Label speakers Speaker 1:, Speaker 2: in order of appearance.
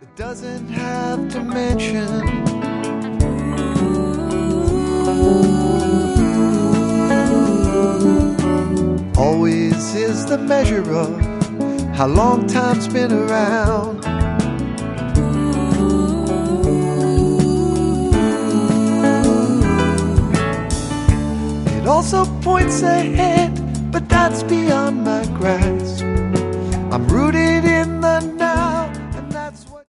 Speaker 1: It doesn't have to mention always is the measure of how long time's been around. It also points ahead, but that's beyond my grasp. I'm rooted in the